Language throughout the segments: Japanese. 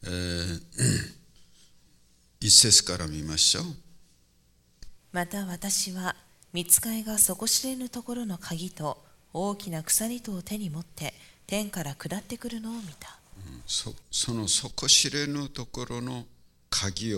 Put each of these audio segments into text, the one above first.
一節から見ましょう。 また私は御使いが底知れぬところの鍵と大きな鎖糸を手に持って天から下ってくるのを見た。 その底知れぬところの鍵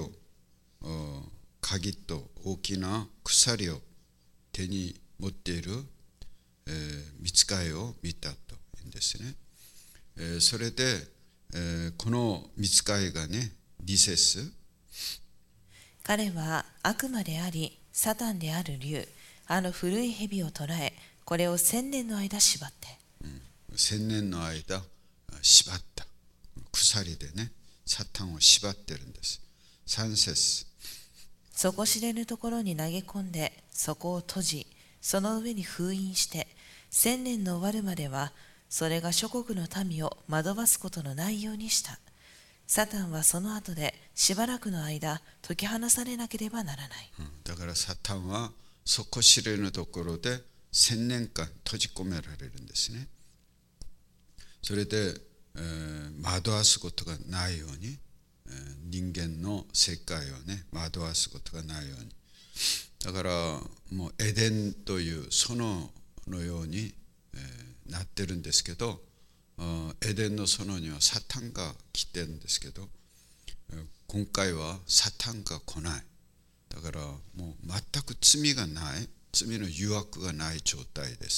と大きな鎖を手に持っている御使いを見たというんですね。それで、この御使いがね、2節、 彼は悪魔でありサタンである竜、あの古い蛇を捕らえ、これを1000年の間縛って、 1000年の間縛った、鎖でね、サタンを縛ってるんです。3節、 底知れぬところに投げ込んでそこを閉じ、その上に封印して、1000年の終わるまではそれが諸国の民を惑わすことのないようにした。サタンはその後でしばらくの間解き放されなければならない。 だからサタンは底知れぬところで1000年間閉じ込められるんですね。それで、惑わすことがないように、人間の世界をね、惑わすことがないように。だからもうエデンという園のように、なってるんですけど、エデンの園にはサタンが来てるんですけど、今回はサタンが来ない。だからもう全く罪がない、罪の誘惑がない状態です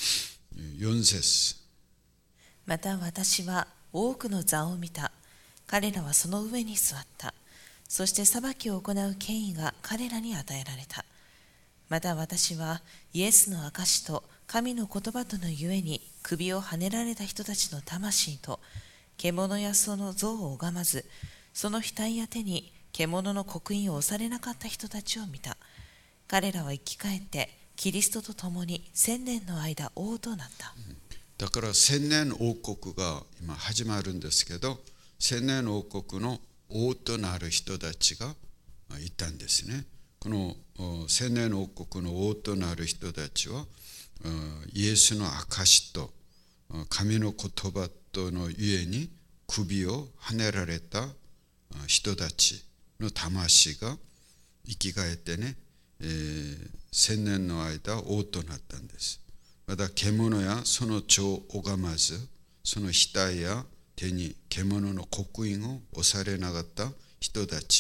。4節、 また私は多くの座を見た。彼らはその上に座った。そして裁きを行う権威が彼らに与えられた。また私はイエスの証と神の言葉とのゆえに首をはねられた人たちの魂と、獣やその像を拝まず、その額や手に獣の刻印を押されなかった人たちを見た。彼らは生き返ってキリストと共に1000年の間王となった。 だから1000年王国が今始まるんですけど、1000年王国の王となる人たちがいたんですね。この1000年王国の王となる人たちは、イエスの証と神の言葉とのゆえに首をはねられた人たちの魂が生き返ってね、1000年の間王となったんです。また獣やその血を拝まず、その額や手に獣の刻印を押されなかった人たち、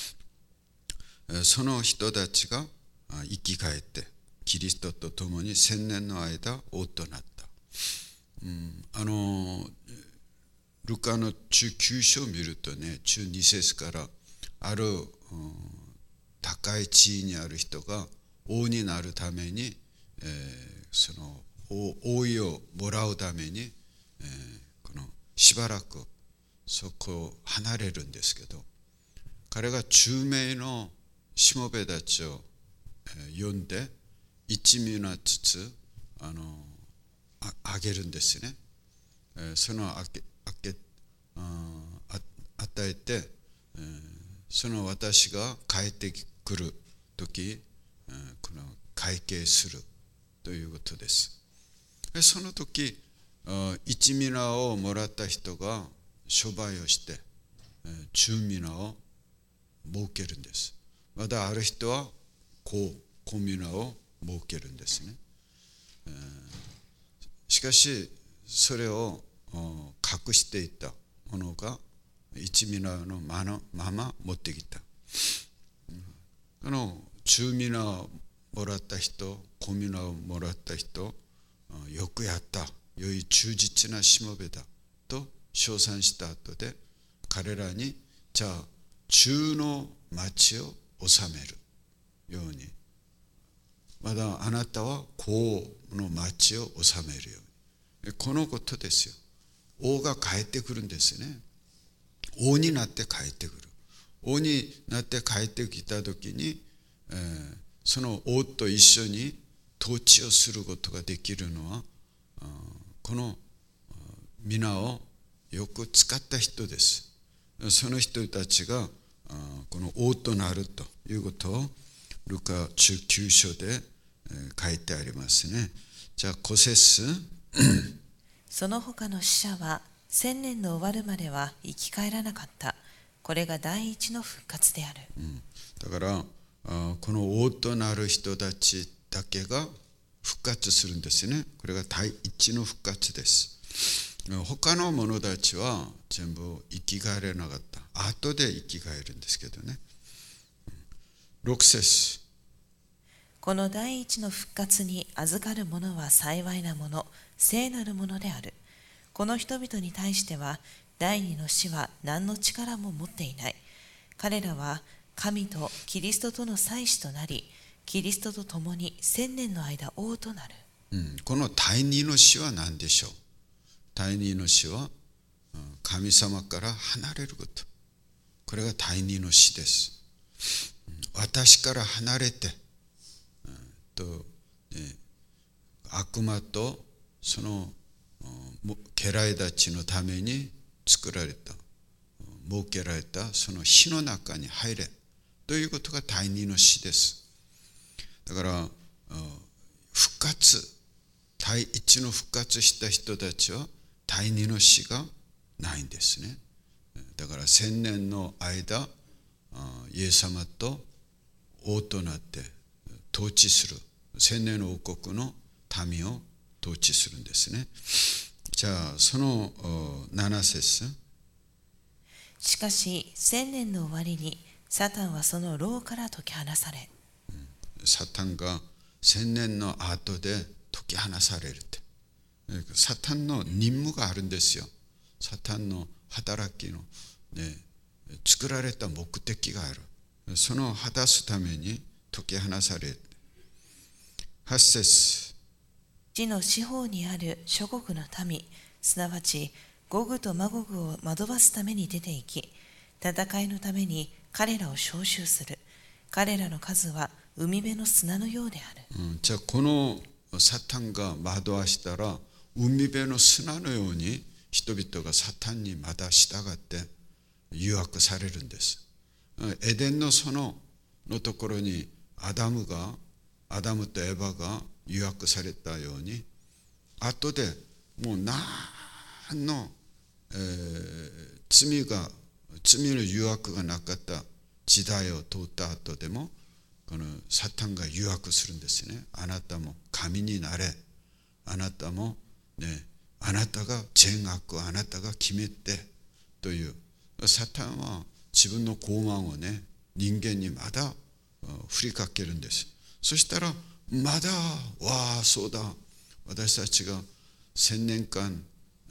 その人たちが生き返ってキリストと共に1000年の間王となった。ルカの19章を見るとね、12節からある、高い地位にある人が王になるために、その王位をもらうために、このしばらくそこを離れるんですけど、彼が中名のしもべたちを呼んで1ミナずつあげるんですね。その与えて、その私が帰ってくる時、この会計するということです。その時1ミナをもらった人が商売をして中ミナを儲けるんです。またある人は小ミナを儲けるんですね。しかしそれを隠していたものが1ミナのまま持ってきた。この中ミナをもらった人、小ミナをもらった人、よくやった、良い忠実なしもべだと称賛した後で、彼らにじゃあ中の町を治めるように、まだあなたはこうの町を治めるように。このことですよ。王が帰ってくるんですね。王になって帰ってくる。王になって帰ってきた時に、その王と一緒に統治をすることができるのは、この皆をよく使った人です。その人たちがこの王となるということをルカ19章で書いてありますね。じゃあ5節。 その他の死者は千年の終わるまでは生き返らなかった。これが第一の復活である。 だからこの王となる人たちだけが復活するんですね。これが第一の復活です。他の者たちは全部生き返れなかった。後で生き返るんですけどね。6節。 この第一の復活に預かる者は幸いな者、聖なる者である。この人々に対しては、第二の死は何の力も持っていない。彼らは神とキリストとの祭司となり、キリストと共に千年の間王となる。 この第二の死は何でしょう。第二の死は神様から離れること。これが第二の死です。私から離れて、悪魔とその家来たちのために作られた、設けられたその火の中に入れということが第二の死です。だから復活、第一の復活した人たちは第二の死がないんですね。だから千年の間イエス様と王となって統治する、千年の王国の民を統治するんですね。じゃあその7節。 しかし千年の終わりにサタンはその牢から解き放され、 サタンが千年の後で解き放されるって。サタンの任務があるんですよ。サタンの働きの、作られた目的がある。その果たすために解き放される。8節。 地の四方にある諸国の民、すなわちゴグとマゴグを惑わすために出て行き、戦いのために彼らを召集する。彼らの数は海辺の砂のようである。 じゃあこのサタンが惑わしたら、海辺の砂のように人々がサタンにまた従って誘惑されるんです。エデンの園のところにアダムとエバが誘惑されたように、後でもう何の、罪の誘惑がなかった時代を通った後でも、このサタンが誘惑するんですね。あなたも神になれ、あなたもあなたが善悪をあなたが決めてという。サタンは自分の傲慢を人間にまだ振りかけるんです。そしたらまだそうだ、私たちが1000年間、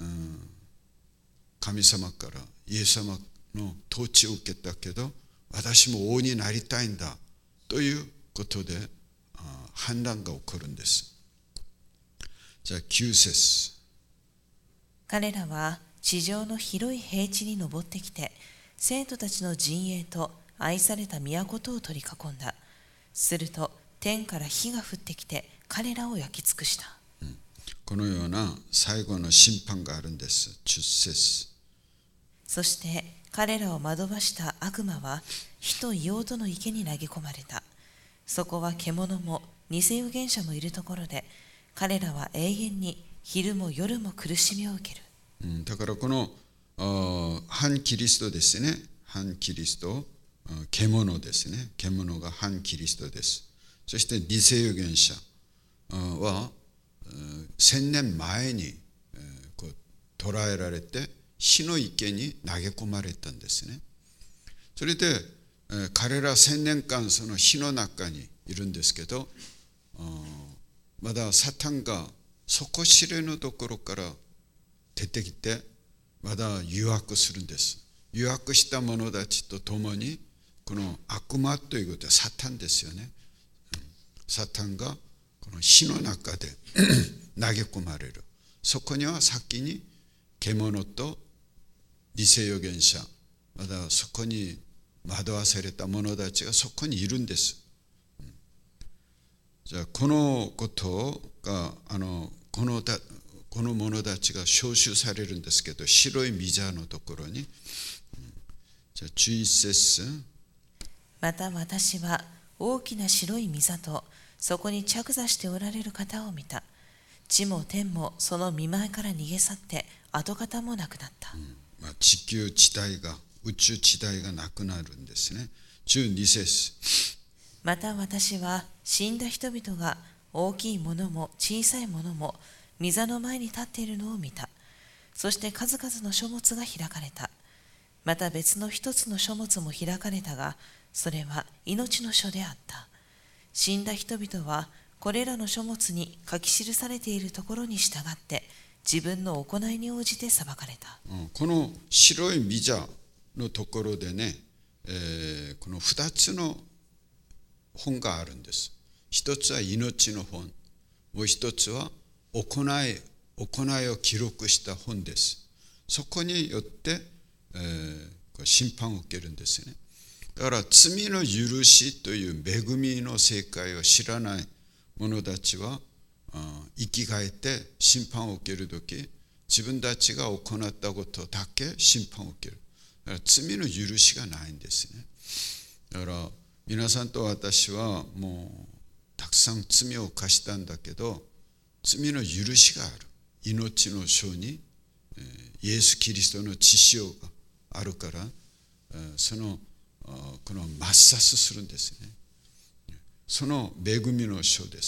神様からイエス様の統治を受けたけど、私も王になりたいんだということで反乱が起こるんです。じゃあ9節。 彼らは地上の広い平地に登ってきて、生徒たちの陣営と愛された都とを取り囲んだ。すると天から火が降ってきて彼らを焼き尽くした。 このような最後の審判があるんです。10節。 そして彼らを惑わした悪魔は火と硫黄との池に投げ込まれた。そこは獣も偽預言者もいるところで、彼らは永遠に昼も夜も苦しみを受ける。 だからこの反キリストですね。反キリスト、獣ですね。獣が反キリストです。そして偽預言者は1000年前に捕らえられて火の池に投げ込まれたんですね。それで彼ら1000年間その火の中にいるんですけど、まだサタンが底知れぬところから出てきてまだ誘惑するんです。誘惑した者たちと共に、この悪魔ということはサタンですよね。サタンがこの火の中で投げ込まれる。そこには先に獣と偽預言者、まだそこに惑わされた者たちがそこにいるんです。じゃあこのことがこの者たちが召集されるんですけど、白い御座のところに、じゃあ11節。 また私は大きな白い御座とそこに着座しておられる方を見た。 地も天もその見前から逃げ去って跡形もなくなった。 地球地帯が、宇宙地帯がなくなるんですね。12節。 また私は死んだ人々が大きいものも小さいものも御座の前に立っているのを見た。そして数々の書物が開かれた。また別の一つの書物も開かれたが、それは命の書であった。死んだ人々はこれらの書物に書き記されているところに従って自分の行いに応じて裁かれた。 この白い御座のところでね、この2つの本があるんです。一つは命の本、もう一つは行いを記録した本です。そこによって、審判を受けるんですね。だから罪の許しという恵みの正解を知らない者たちは生き返って審判を受けるとき、自分たちが行ったことだけ審判を受ける。だから罪の許しがないんですね。だから皆さんと私はもうたくさん罪を犯したんだけど、罪の許しがある。命の書にイエス・キリストの血潮があるから、この抹殺するんですね。その恵みの書です。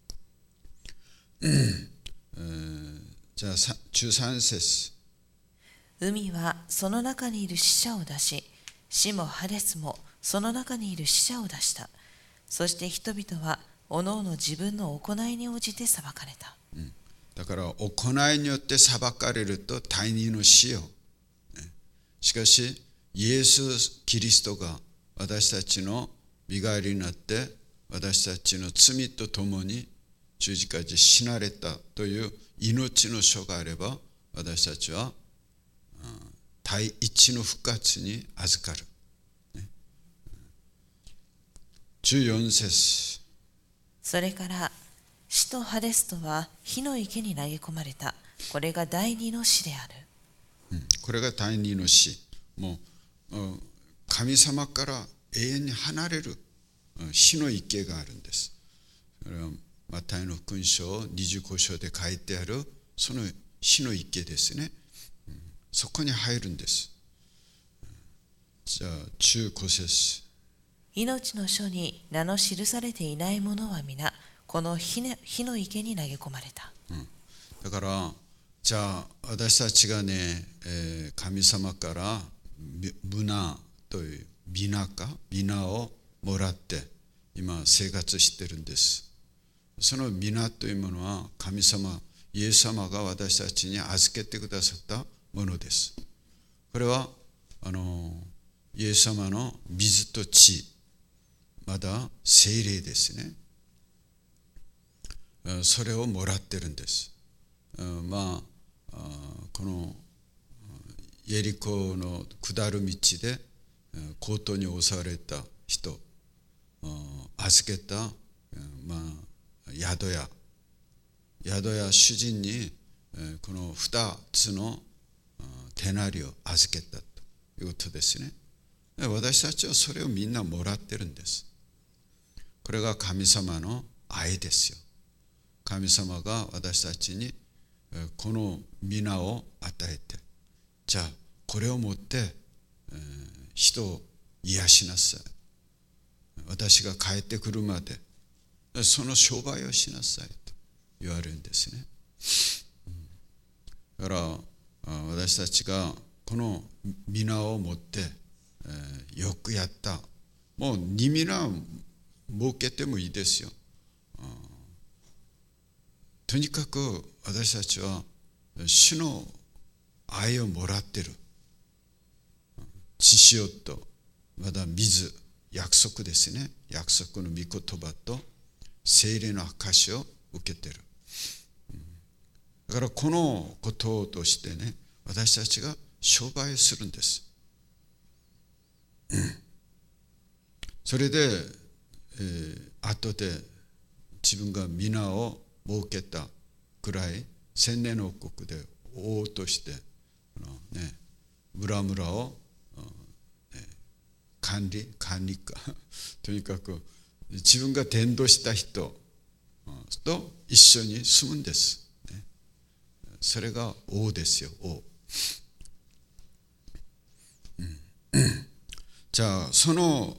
じゃあ13節。 海はその中にいる死者を出し、死もハデスもその中にいる死者を出した。そして人々はおのおの自分の行いに応じて裁かれた。 だから行いによって裁かれると第二の死よ。しかしイエス・キリストが私たちの身代わりになって私たちの罪とともに十字架で死なれたという命の書があれば、私たちは第一の復活に預かる。14節。 それから死とハデスとは火の池に投げ込まれた。これが第二の死である。 これが第二の死。もう神様から永遠に離れる火の池があるんです。それはマタイの福音書25章で書いてあるその火の池ですね。そこに入るんです。じゃあ15節。 命の書に名の記されていない者は皆この火の池に投げ込まれた。 だからじゃあ私たちがね、神様から皆という皆をもらって今生活してるんです。その皆というものは神様イエス様が私たちに預けてくださったものです。これはイエス様の水と血、まだ聖霊ですね。それをもらってるんです。このエリコの下る道で強盗に襲われた人、預けた、宿屋主人にこの2つの手なりを預けたということですね。私たちはそれをみんなもらってるんです。これが神様の愛ですよ。神様が私たちにこの皆を与えて、じゃあこれを持って人を癒しなさい。私が帰ってくるまでその商売をしなさいと言われるんですね。だから私たちがこの皆を持ってよくやった。もう2皆設けてもいいですよ。とにかく私たちは主の愛をもらってる。血潮とまだ水、約束ですね。約束の御言葉と聖霊の証を受けてる。だからこのこととしてね、私たちが商売をするんです。それで、後で自分が皆を設けたくらい千年王国で王として村々を管理かとにかく自分が伝道した人と一緒に住むんです。それが王ですよ、王。じゃあその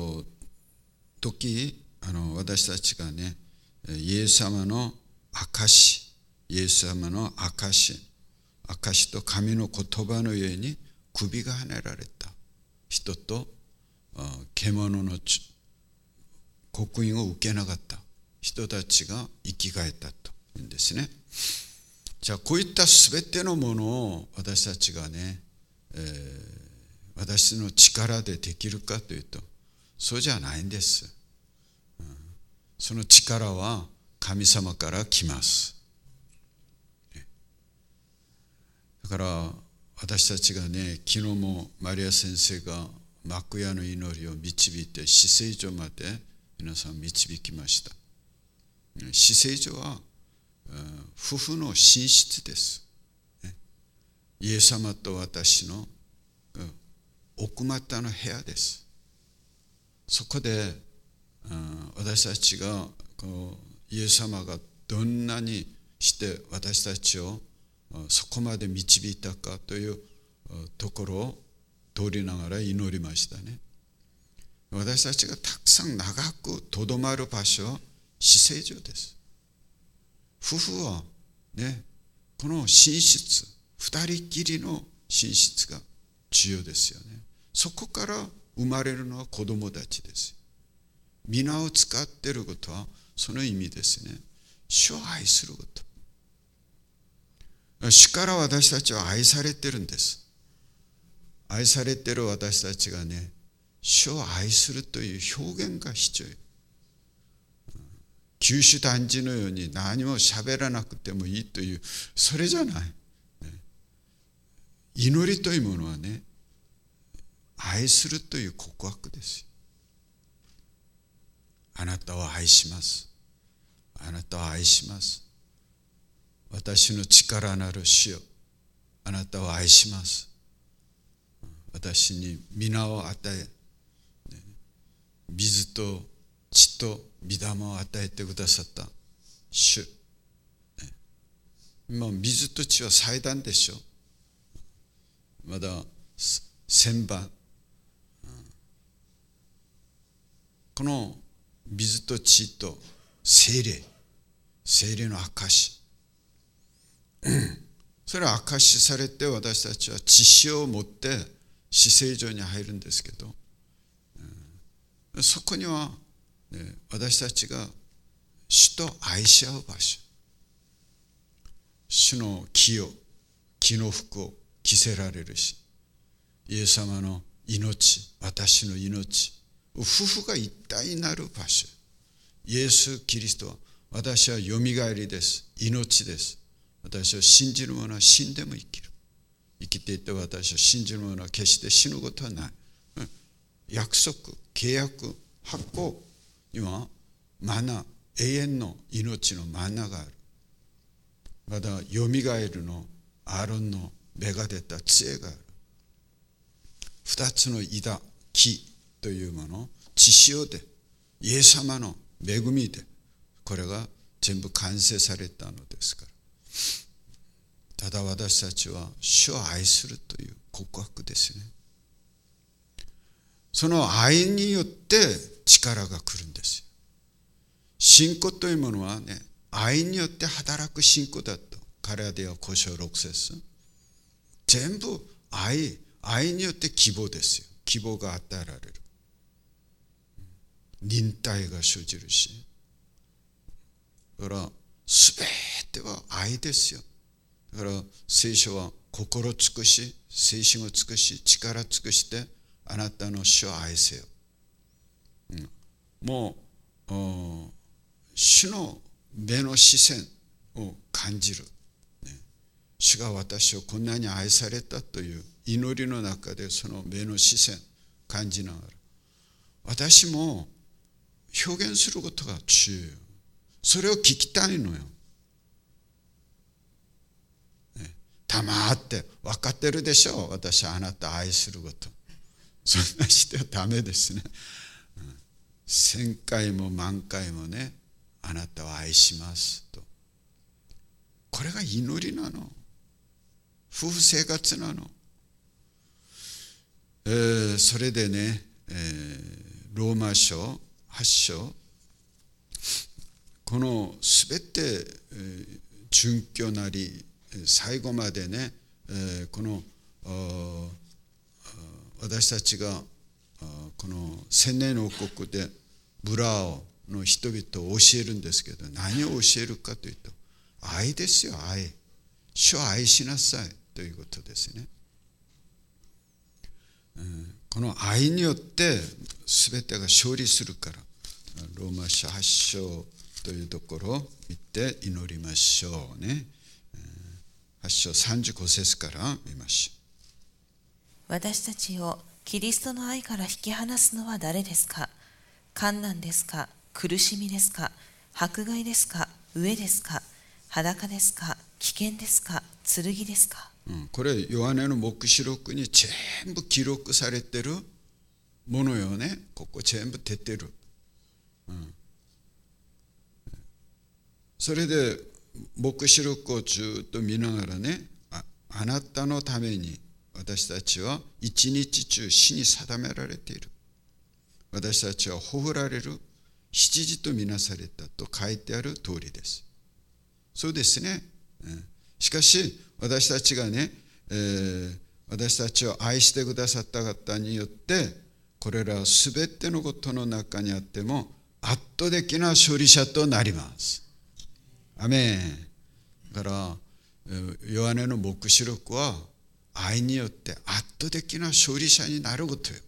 時私たちがね、イエス様の証、イエス様の証と神の言葉の上に首がはねられた人と、獣の刻印を受けなかった人たちが生き返ったというんですね。じゃあこういったすべてのものを私たちがね、私の力でできるかというと、そうじゃないんです。その力は神様から来ます。だから私たちがね、昨日もマリア先生が幕屋の祈りを導いて至聖所まで皆さん導きました。至聖所は夫婦の寝室です。イエス様と私の奥まったの部屋です。そこで私たちがイエス様がどんなにして私たちをそこまで導いたかというところを通りながら祈りましたね。私たちがたくさん長くとどまる場所は至聖所です。夫婦はね、この寝室、二人きりの寝室が重要ですよね。そこから生まれるのは子供たちです。皆を使っていることはその意味ですね。主を愛すること。主から私たちは愛されてるんです。愛されている私たちがね、主を愛するという表現が必要。九種断じのように何も喋らなくてもいいという、それじゃない。祈りというものはね、愛するという告白ですよ。あなたを愛します。あなたを愛します。私の力なる主よ、あなたを愛します。私に皆を与え、水と血と御霊を与えてくださった主。今水と血は祭壇でしょ。まだ旋盤。この水と血と聖霊の証。それは証しされて私たちは知識を持って至聖所に入るんですけど、そこには私たちが主と愛し合う場所、主の木の服を着せられるし、イエス様の命、私の命、夫婦が一体になる場所。イエス・キリストは、私はよみがえりです、命です。私を信じる者は死んでも生きる。生きていて私を信じる者は決して死ぬことはない。約束、契約、発行にはマナ、永遠の命のマナがある。またよみがえるのアーロンの芽が出た杖がある。二つの枝、木というもの、血潮で、イエス様の恵みで、これが全部完成されたのですから。ただ私たちは主を愛するという告白ですね。その愛によって力が来るんですよ。信仰というものはね、愛によって働く信仰だと。ガラテヤ5章6節。全部愛によって希望ですよ。希望が与えられる。忍耐が生じるし。だから全ては愛ですよ。だから聖書は心尽くし、精神を尽くし、力尽くしてあなたの主を愛せよ。もう主の目の視線を感じる。主が私をこんなに愛されたという祈りの中でその目の視線感じながら、私も表現することが重要。それを聞きたいのよ。黙って分かってるでしょう。私はあなたを愛すること。そんなしてはダメですね。1000回も万回もね、 あなたを愛しますと。これが祈りなの。夫婦生活なの。それでね、ローマ書8章、このすべて殉教なり最後までね、この私たちがこの千年の王国でブラオの人々を教えるんですけど、何を教えるかというと、愛ですよ。愛。主を愛しなさいということですね。この愛によって全てが勝利するから、ローマ書8章というところを見て祈りましょうね。8章35節から見ましょう。私たちをキリストの愛から引き離すのは誰ですか。患難ですか、苦しみですか、迫害ですか、飢えですか、裸ですか、危険ですか、剣ですか。 これヨハネの黙示録に全部記録されてるものよね。ここ全部出てる。それで黙示録をずっと見ながらね、あなたのために私たちは一日中死に定められている。私たちはほふられる羊とみなされたと書いてある通りです。そうですね。しかし私たちがね、私たちを愛してくださった方によってこれらすべてのことの中にあっても圧倒的な勝利者となります。アメン。だからヨハネの黙示録は愛によって圧倒的な勝利者になることよ。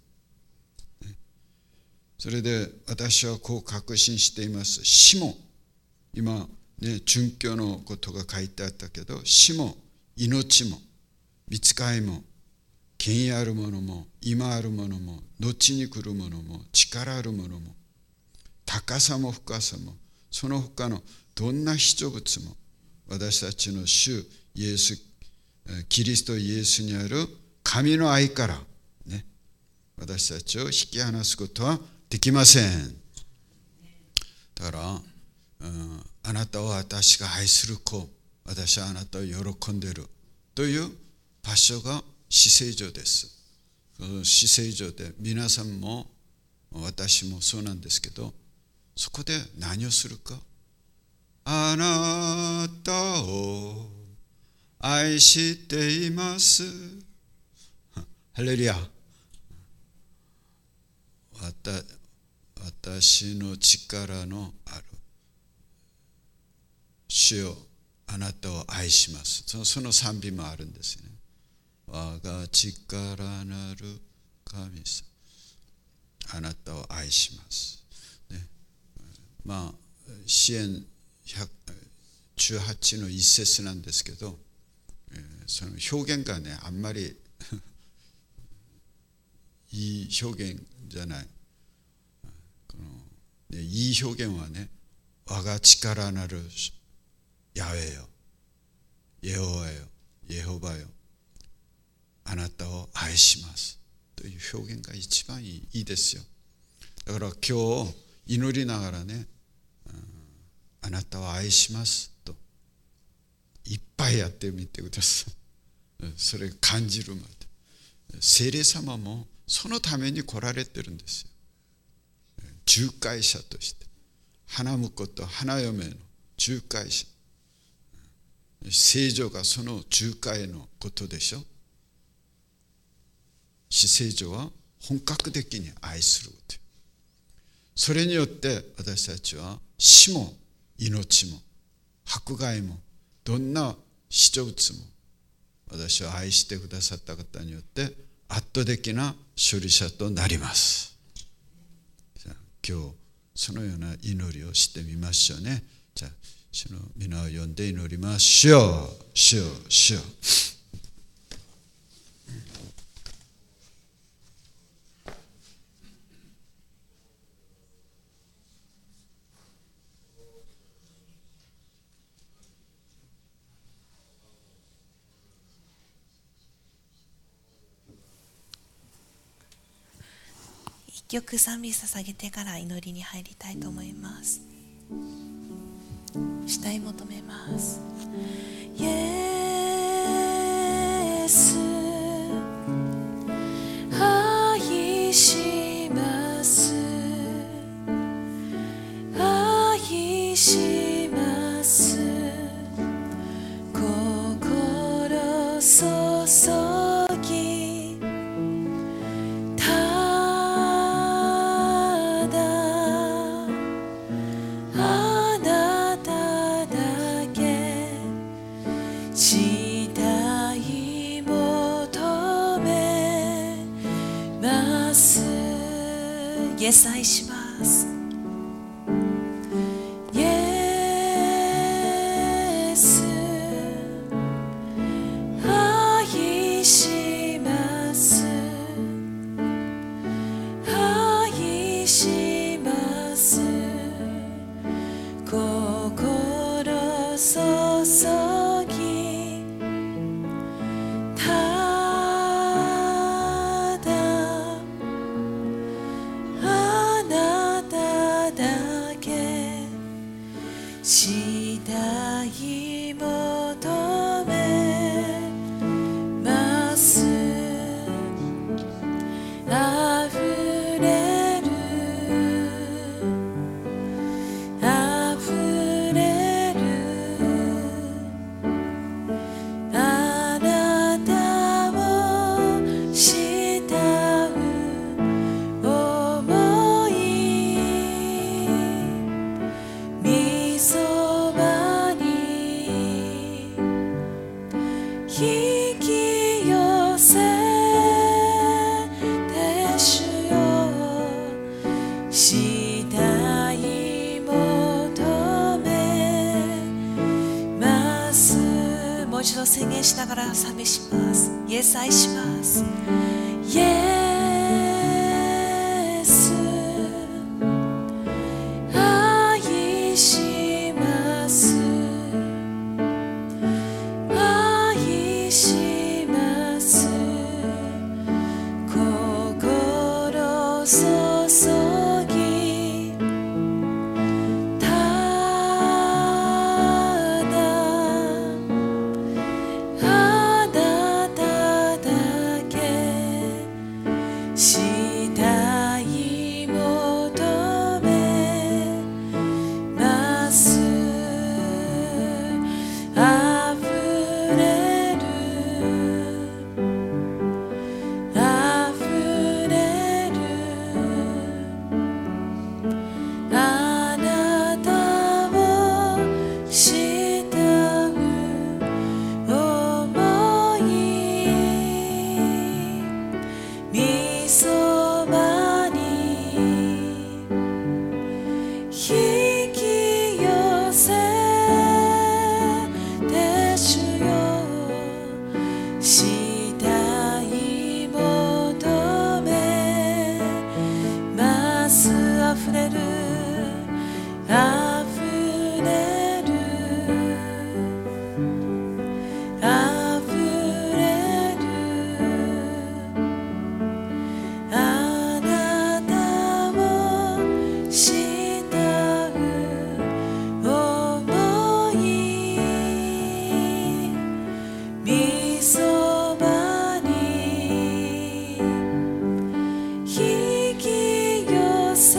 それで私はこう確信しています。死も、今ね、殉教のことが書いてあったけど、死も命も御使いも権威あるものも今あるものも後に来るものも力あるものも高さも深さもその他のどんな被造物も私たちの主イエスキリストイエスにある神の愛からね、私たちを引き離すことはできません。だから、あなたは私が愛する子、私はあなたを喜んでいるという場所が至聖所です。至聖所で皆さんも私もそうなんですけど、そこで何をするか。あなたを愛しています。ハレルヤ。私の力のある主よ、あなたを愛します。その賛美もあるんですね。我が力なる神様、あなたを愛します、ね。まあ詩編18の一節なんですけど、その表現がねあんまりいい表現じゃない。いい表現はね、我が力なるヤウェよ、耶和華よ、耶和華よ、あなたを愛しますという表現が一番いいですよ。だから今日祈りながらね、あなたを愛しますといっぱいやってみてください。それ感じるまで。聖霊様もそのために来られてるんですよ。仲介者として、花婿と花嫁の仲介者。聖女がその仲介のことでしょ。至聖女は本格的に愛すること。それによって私たちは死も命も迫害もどんな被造物も私を愛してくださった方によって圧倒的な勝利者となります。今日そのような祈りをしてみましょうね。じゃあ主の皆を呼んで祈りましょう。主よ、主よ。 一曲賛美捧げてから祈りに入りたいと思います。 慕い求めます。イエス愛します愛します心注ぎただあなただけ慕い求めますイエス愛しますイエス愛します愛します心注ぎただあなただけ慕い求めますあふれるあふれるあなたを慕う想いみそばに引き寄せて主よ慕い求めますもう一度宣言しながら賛美しますイエス愛しますイエス愛します愛します心注ぎただあなただけ慕い求めますあふれるあふれるあなたを慕う想いみそばに引き寄せて主よ慕い求めますあふれるあふれるあふれるあなたを慕う想いみそばに引き寄せ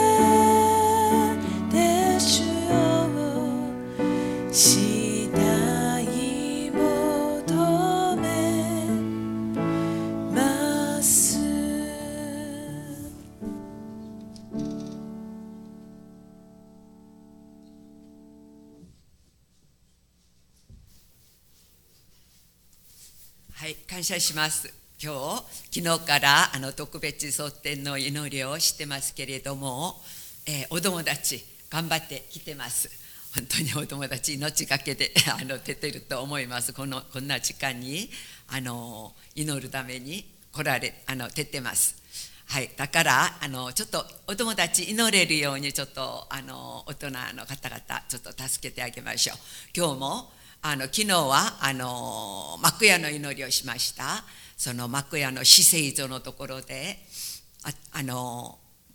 て主よ慕い求めますはい、感謝します。今日、昨日から特別総典の祈りをしてますけれども、お友達頑張ってきてます。本当にお友達命がけで出てると思います。こんな時間に祈るために出てます。はい、だからちょっとお友達祈れるようにちょっと大人の方々ちょっと助けてあげましょう。今日も昨日は幕屋の祈りをしました。その幕屋の至聖所のところで牧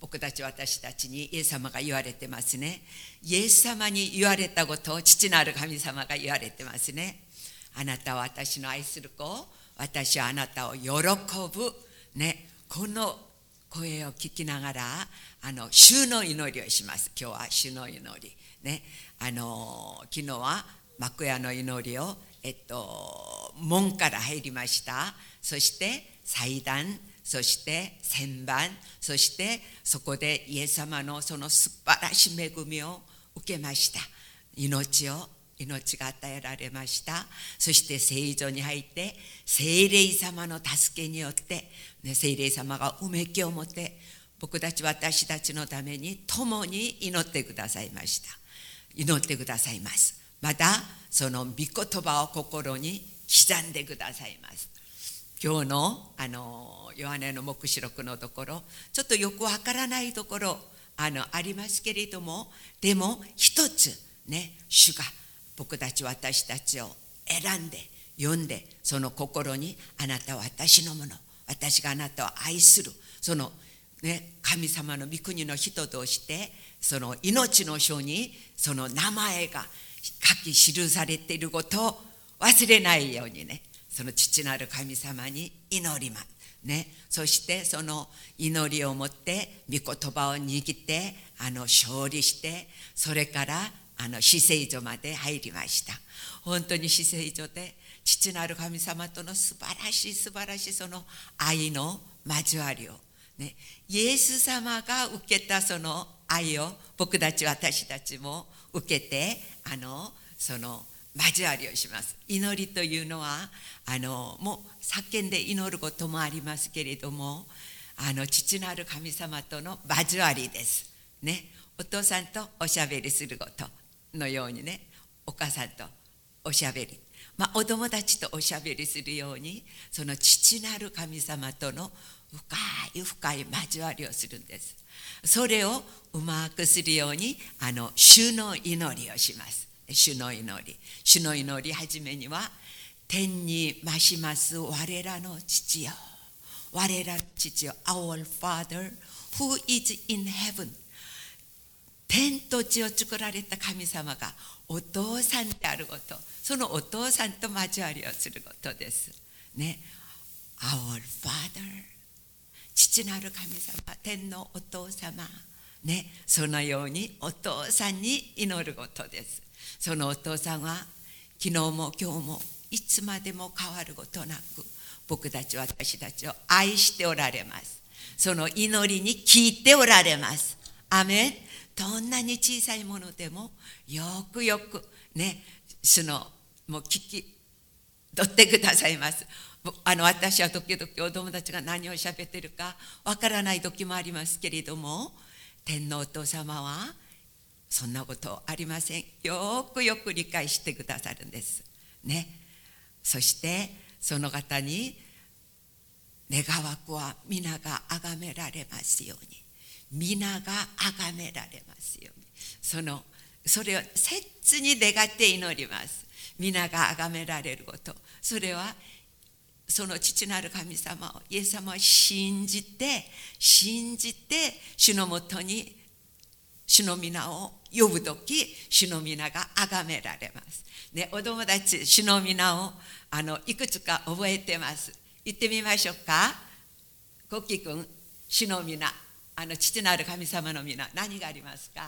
僕たち私たちにイエス様が言われてますね。イエス様に言われたことを父なる神様が言われてますね。あなたは私の愛する子、私はあなたを喜ぶ、ね、この声を聞きながら主の祈りをします。今日は主の祈り、ね、昨日は幕屋の祈りを、門から入りました。そして祭壇、そして旋盤、そしてそこでイエス様のその素晴らしい恵みを受けました。命が与えられました。そして聖所に入って聖霊様の助けによって、ね、聖霊様がうめきを持って私たちのために共に祈ってくださいました。祈ってくださいます。またその御言葉を心に刻んでくださいます。今日のヨハネの黙示録のところ、ちょっとよくわからないところありますけれども、でも一つね、主が私たちを選んで読んで、その心にあなたは私のもの、私があなたを愛する、そのね、神様の御国の人としてその命の書にその名前が書き記されていることを忘れないようにね、その父なる神様に祈りますね。そしてその祈りをもって御言葉を握って勝利して、それから至聖所まで入りました。本当に至聖所で父なる神様との素晴らしいその愛の交わりをね、イエス様が受けたその愛を私たちも受けてその交わりをします。祈りというのはもう叫んで祈ることもありますけれども、父なる神様との交わりですね。お父さんとおしゃべりすることのようにね、お母さんとおしゃべり、お友達とおしゃべりするように、その父なる神様との深い交わりをするんです。それをうまくするように主の祈りをします。主の祈りはじめには、天に増します我らの父よ、Our Father who is in heaven。 天と地を作られた神様がお父さんであること、そのお父さんと交わりをすることですね。Our Father、父なる神様、天のお父様ね、そのようにお父さんに祈ることです。そのお父さんは昨日も今日もいつまでも変わることなく私たちを愛しておられます。その祈りに聞いておられます。アメン。どんなに小さいものでもよくね、主のもう聞き取ってくださいます。私は時々お友達が何を喋ってるかわからない時もありますけれども、天のお父様はそんなことありません。よく理解してくださるんですね。そしてその方に願わくは皆が崇められますように、皆が崇められますように、それを切に願って祈ります。皆が崇められること、それはその父なる神様を、イエス様を信じて主のもとに主の皆を呼ぶとき、主の皆が崇められますね。お友達、主の皆をいくつか覚えてます。言ってみましょうか。コッキー君、主の皆、父なる神様の皆、何がありますか。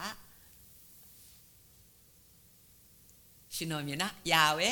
主の皆、ヤウェ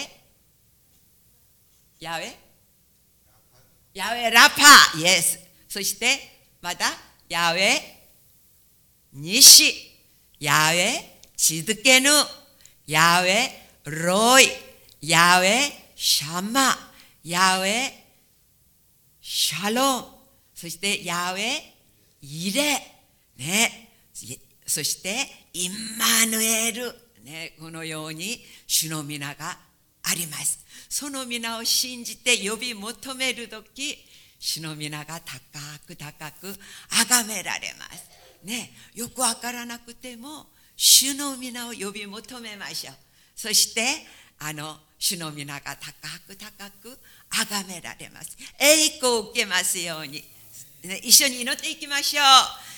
ラパ、イエス。そしてまたヤウェニシ、ヤウェチドケヌ、ヤウェロイ、ヤウェシャマ、ヤウェシャロン、そしてヤウェイレ、ね、そしてインマヌエル、ね、このように主の皆があります。その皆を信じて呼び求めるとき、主の皆が高く崇められますね。よくわからなくても主の皆を呼び求めましょう。そして主の皆が高く崇められます。栄光を受けますように、ね、一緒に祈っていきましょう。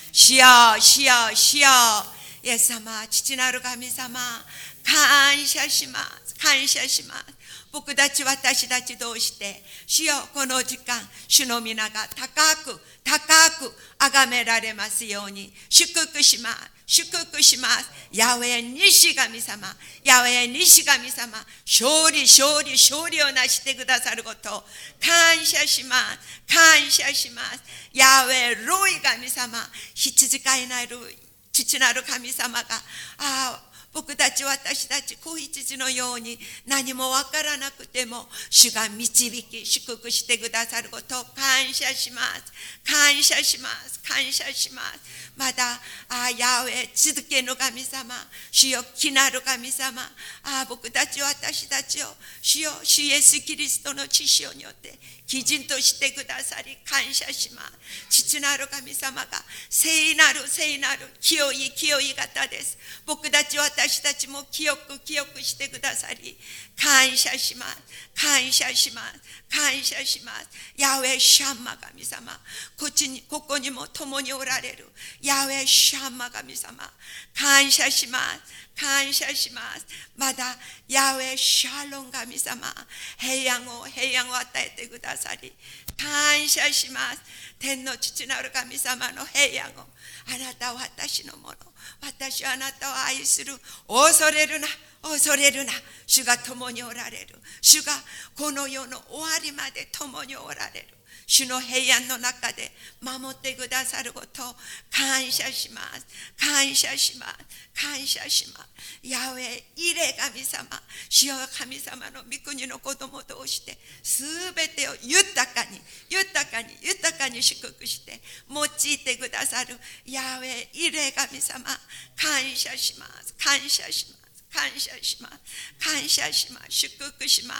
主よ、主よ、主よ。イエス様、父なる神様、感謝します。感謝します。僕たち、私たちどうして、主よ、この時間、主の皆が高く崇められますように、祝福します。祝福します。ヤウェ西神様、ヤウェ西神様、勝利をなしてくださることを感謝します。感謝します。ヤウェロイ神様、羊飼いなる父なる神様が、僕たち、私たち、子羊のように何もわからなくても、主が導き、祝福してくださることを感謝します。感謝します。感謝します。まだ、ヤウェ、続けの神様、主よ、木なる神様、僕たち、私たちを、主よ、主イエスキリストの血潮によって、基人としてくださり感謝します。父なる神様が聖なる清い方です。僕たち、私たちも清くしてくださり感謝します。感謝します。感謝します。ヤウェシャンマ神様、ここにも共におられるヤウェシャンマ神様、感謝します。感謝します。まだヤウェシャロン神様、平安を与えてくださり感謝します。天の父なる神様の平安を、あなたは私のもの、私はあなたを愛する。恐れるな、主が共におられる。主がこの世の終わりまで共におられる。主の平安の中で守ってくださることを感謝します。感謝します。感謝します。ヤウェイレ神様、主よ、神様の御国の子供としてすべてを豊かに祝福して用いてくださるヤウェイレ神様、感謝します。感謝します。感謝します。感謝します。祝福します。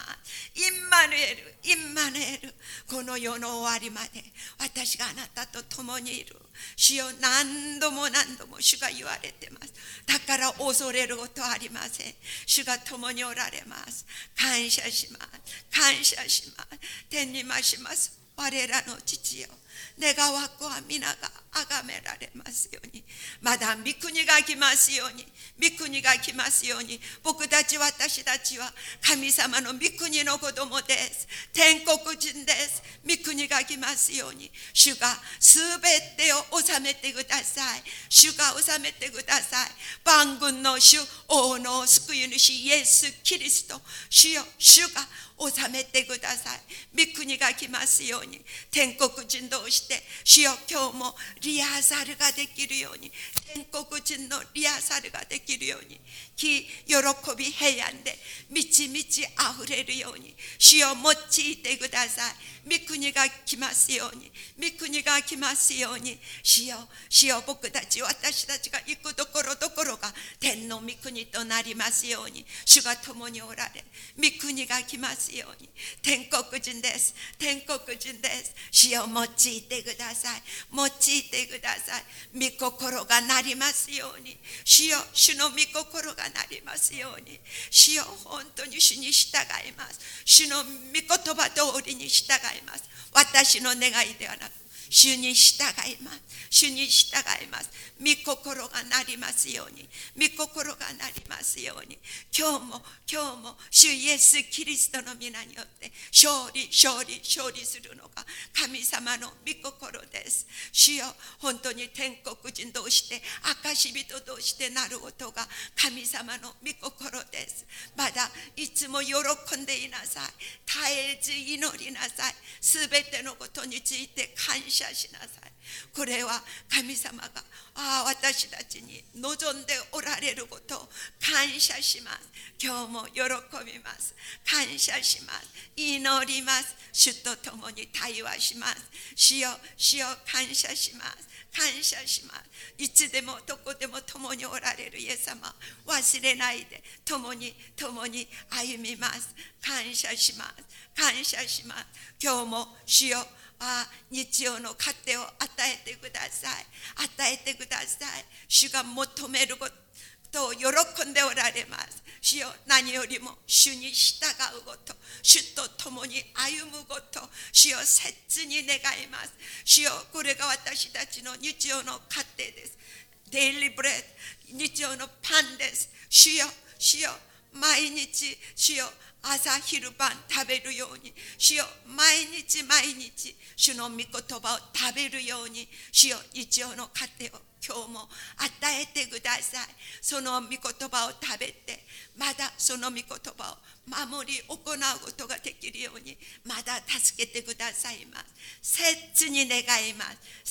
インマヌエル、この世の終わりまで私があなたと共にいる。主よ、何度も主が言われてます。だから恐れることはありません。主が共におられます。感謝します。感謝します。天に増します我らの父よ、願わくは皆が崇められますように。まだ御国が来ますように。僕たち、私たちは神様の御国の子供です。天国人です。御国が来ますように。主がすべてを治めてください。主が治めてください。万軍の主、王の救い主イエス・キリスト、主よ、主が治めてください。御国が来ますように。天国人同士で、主よ、今日もリハーサルができるように、天国人のリハーサルができるように、喜び平安で満ちあふれるように、主を用いてください。御国が来ますように。主よ、僕たち、私たちが行くところどころが天の御国となりますように。主が共におられ、御国が来ますように。天国人です。主を用いてください。御心がなりますように。主の御心がなりますように。主よ、本当に主に従います。主の御言葉通りに従います。私の願いではなく、主に従います。御心がなりますように。今日も主イエスキリストの皆によって勝利するのが神様の御心です。主よ、本当に天国人同士で、証人同士でなることが神様の御心です。まだいつも喜んでいなさい。絶えず祈りなさい。すべてのことについて感謝しなさい。これは神様が私たちに望んでおられることを感謝します。今日も喜びます。感謝します。祈ります。主と共に対話します。主よ、感謝します。いつでもどこでも共におられるイエス様、忘れないで共に歩みます。感謝します。今日も主よ、日曜の糧を与えてください。主が求めると喜んでおられます。主よ、何よりも主に従うこと、主と共に歩むこと、主よ、切に願います。主よ、これが私たちの日曜の糧です。デイリーブレッド、日曜のパンです。主よ、主よ、毎日、主よ、朝昼晩食べるように、主よ、毎日毎日主の御言葉を食べるように、主よ、日曜の糧を今日も与えてください。その御言葉を食べて、まだその御言葉を守り行うことができるように、まだ助けてくださいます。切に願います。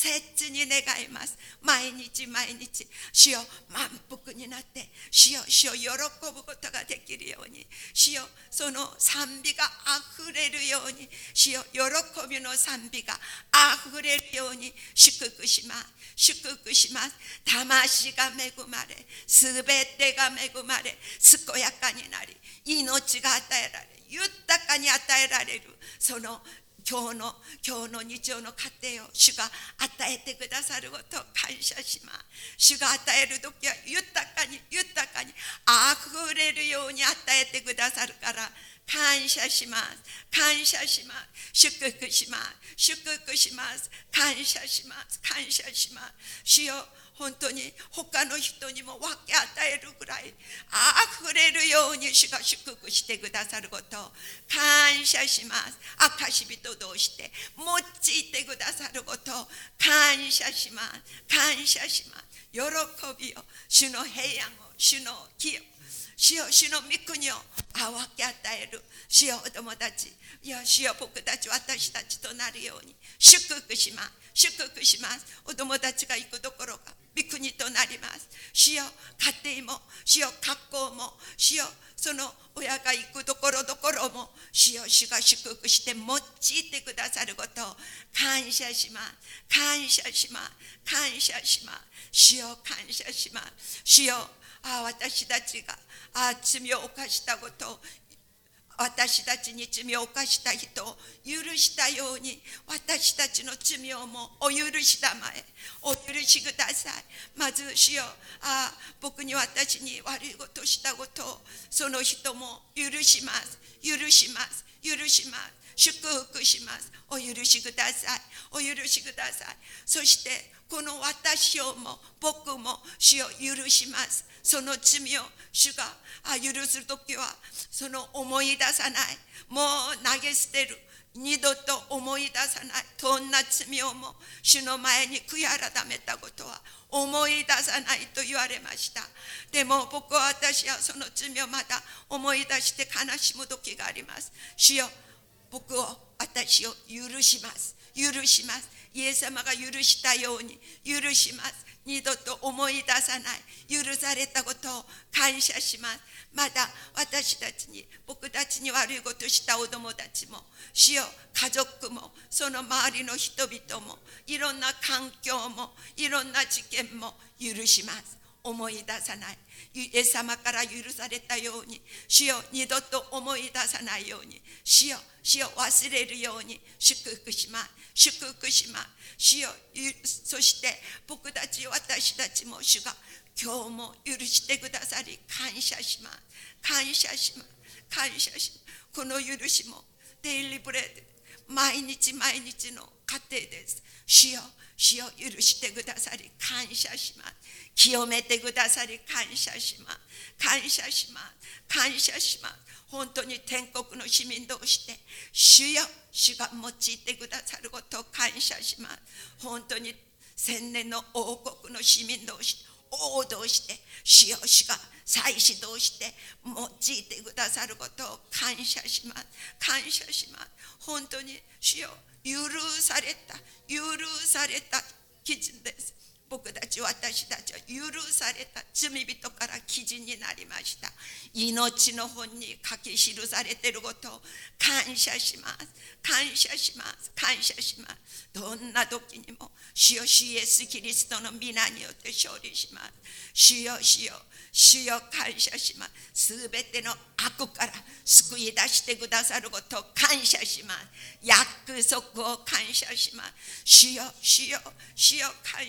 切に願います。毎日毎日、主よ、満腹になって、主よ、主よ、喜ぶことができるように、主よ、その賛美があふれるように、主よ、喜びの賛美があふれるように祝福します。祝福します。魂が恵まれ、すべてが恵まれ、健やかになり、命が与えられ、豊かに与えられる、その今日の日曜の家庭を主が与えてくださることを感謝します。主が与えるときは豊かにあふれるように与えてくださるから感謝します。感謝します。祝福します。祝福します。感謝します。感謝します。主よ、本当に他の人にも分け与えるぐらいあふれるように主が祝福してくださることを感謝します。証人同士で用いてくださることを感謝します。感謝します。喜びを、主の平安を、主の義を、主よ、主の御国を分け与える。主よ、お友達、いや、主よ、僕たち、私たちとなるように祝福します。祝福します。お友達が行くところが御国となります。主よ、家庭も、主よ、学校も、主よ、その親が行くところどころも、主よ、主が祝福して用いてくださることを感謝します。感謝します。感謝します。主よ、感謝します。主よ、私たちが罪を犯したことを、私たちに罪を犯した人を許したように、私たちの罪をもお許したまえ、お許しください。まず主よ、僕に私に悪いことをしたことをその人も許します。許します。許します。祝福します。お許しください。お許しください。そしてこの私をも僕も主を許します。その罪を主が許すときはその思い出さない、もう投げ捨てる、二度と思い出さない、どんな罪をも主の前に悔い改めたことは思い出さないと言われました。でも私はその罪をまた思い出して悲しむ時があります。主よ、私を許します。許します。イエス様が許したように許します。二度と思い出さない、許されたことを感謝します。また僕たちに悪いことをしたお友達も、主よ、家族も、その周りの人々も、いろんな環境も、いろんな事件も許します。思い出さない。イエス様から許されたように、主よ、二度と思い出さないように、主よ、忘れるように祝福します。祝福します。主よ、そして私たちも主が今日も許してくださり感謝します。感謝します。感謝します。この許しもデイリーブレッド、毎日毎日の家庭です。主よ、許してくださり感謝します。清めてくださり感謝します。感謝します。感謝します。本当に天国の市民同士で主よ、主が用いてくださることを感謝します。本当に千年の王国の市民同士、王同士で主よ、主が祭司同士で用いてくださることを感謝します。感謝します。本当に主よ、許された基準です。私たちは許された罪人から基準になりました。命の本に書き記されていることを感謝します。感謝します。感謝します。どんな時にも主よ、主イエスキリストの皆によって勝利します。主よ、感謝します。すべての悪から救い出してくださることを感謝します。約束を感謝します。主よ、感謝します。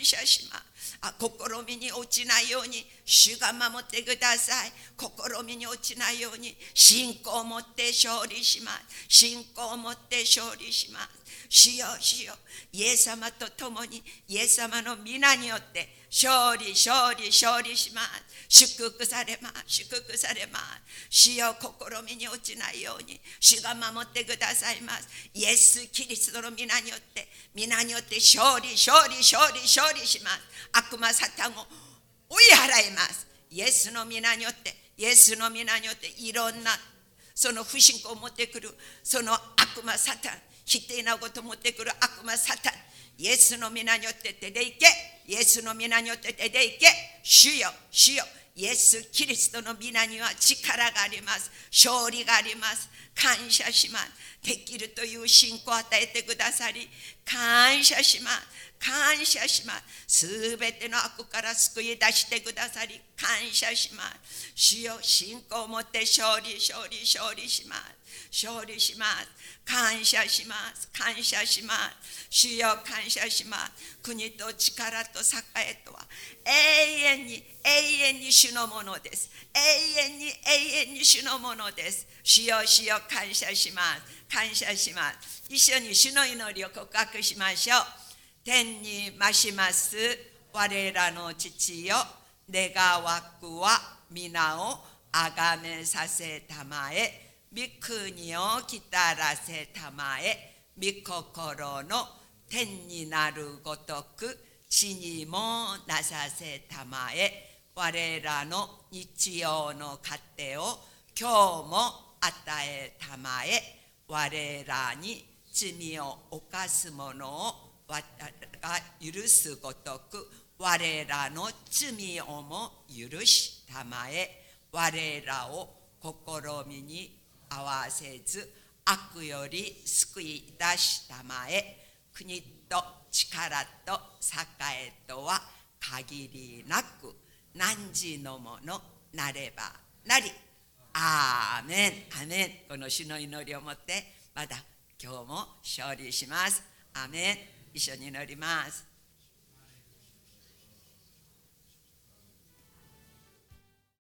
します。試みに落ちないように主が守ってください。試みに落ちないように信仰を持って勝利します。信仰を持って勝利します。主よ主よ、イエス様と共にイエス様の皆によって勝利します。祝福されます。祝福されます。主よ、試みに落ちないように主が守ってくださいます。イエス・キリストの皆によって勝利します。悪魔サタンを追い払います。イエスの皆によっていろんなその不信仰を持ってくるその悪魔サタン、否定なことを持ってくる悪魔サタン、イエスの皆によって出ていけ。イエスの皆によって出ていけ。主よ主よ、イエス・キリストの皆には力があります。勝利があります。感謝します。できるという信仰を与えてくださり感謝します。感謝します。すべての悪から救い出してくださり感謝します。主よ、信仰を持って勝利します。勝利します。感謝します。感謝します。主よ、感謝します。国と力と栄とは永遠に主のものです。永遠に主のものです。主よ主よ、感謝します。感謝します。一緒に主の祈りを告白しましょう。天に増します我らの父よ、願わくは皆をあがめさせたまえ。御国をきたらせたまえ。御心の天になるごとく地にもなさせたまえ。我らの日曜の糧を今日も与えたまえ。我らに罪を犯す者を我らが許すごとく我らの罪をも許したまえ。我らを試みに合わせず悪より救い出したまえ。国と力と栄とは限りなく汝のものなればなり。アーメンアーメン。この主の祈りをもってまだ今日も勝利します。アーメン。一緒に祈ります。